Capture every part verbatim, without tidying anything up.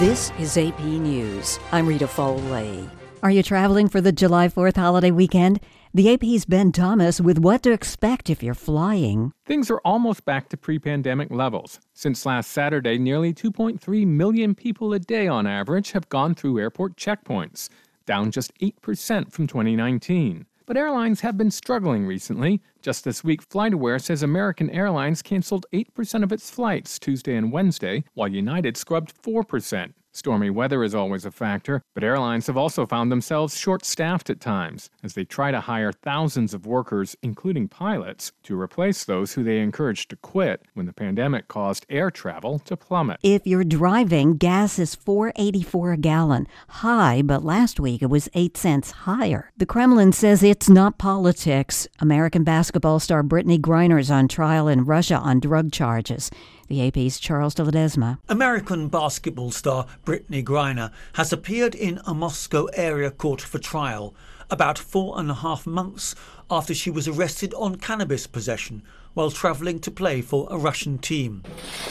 This is A P News. I'm Rita Foley. Are you traveling for the July fourth holiday weekend? The A P's Ben Thomas with what to expect if you're flying. Things are almost back to pre-pandemic levels. Since last Saturday, nearly two point three million people a day on average have gone through airport checkpoints, down just eight percent from twenty nineteen. But airlines have been struggling recently. Just this week, FlightAware says American Airlines canceled eight percent of its flights Tuesday and Wednesday, while United scrubbed four percent. Stormy weather is always a factor, but airlines have also found themselves short-staffed at times as they try to hire thousands of workers, including pilots, to replace those who they encouraged to quit when the pandemic caused air travel to plummet. If you're driving, gas is four dollars and eighty-four cents a gallon. High, but last week it was eight cents higher. The Kremlin says it's not politics. American basketball star Brittany Griner is on trial in Russia on drug charges. The A P's Charles de Ledesma. American basketball star Brittany Griner has appeared in a Moscow area court for trial about four and a half months after she was arrested on cannabis possession while travelling to play for a Russian team.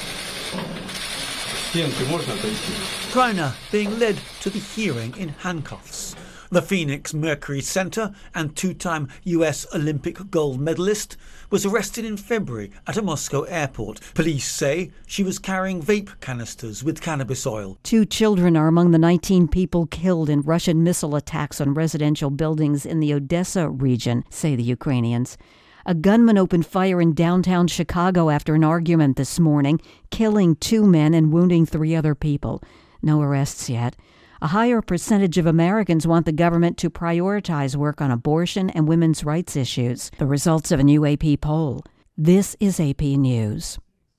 Griner being led to the hearing in handcuffs. The Phoenix Mercury Center and two-time U S Olympic gold medalist was arrested in February at a Moscow airport. Police say she was carrying vape canisters with cannabis oil. Two children are among the nineteen people killed in Russian missile attacks on residential buildings in the Odessa region, say the Ukrainians. A gunman opened fire in downtown Chicago after an argument this morning, killing two men and wounding three other people. No arrests yet. A higher percentage of Americans want the government to prioritize work on abortion and women's rights issues. The results of a new A P poll. This is A P News.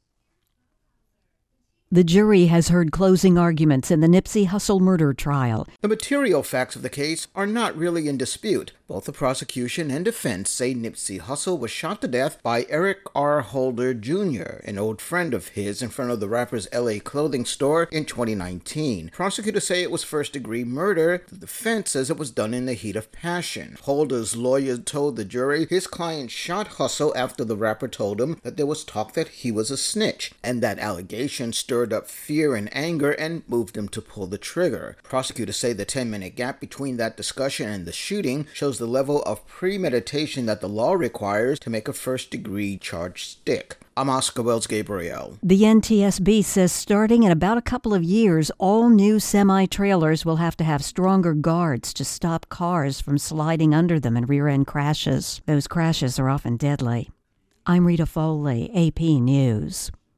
The jury has heard closing arguments in the Nipsey Hussle murder trial. The material facts of the case are not really in dispute. Both the prosecution and defense say Nipsey Hussle was shot to death by Eric R. Holder Junior, an old friend of his, in front of the rapper's L A clothing store in twenty nineteen. Prosecutors say it was first-degree murder. The defense says it was done in the heat of passion. Holder's lawyer told the jury his client shot Hussle after the rapper told him that there was talk that he was a snitch, and that allegation stirred up fear and anger and moved him to pull the trigger. Prosecutors say the ten-minute gap between that discussion and the shooting shows the level of premeditation that the law requires to make a first-degree charge stick. I'm Oscar Wells Gabriel. The N T S B says starting in about a couple of years, all new semi-trailers will have to have stronger guards to stop cars from sliding under them in rear-end crashes. Those crashes are often deadly. I'm Rita Foley, A P News.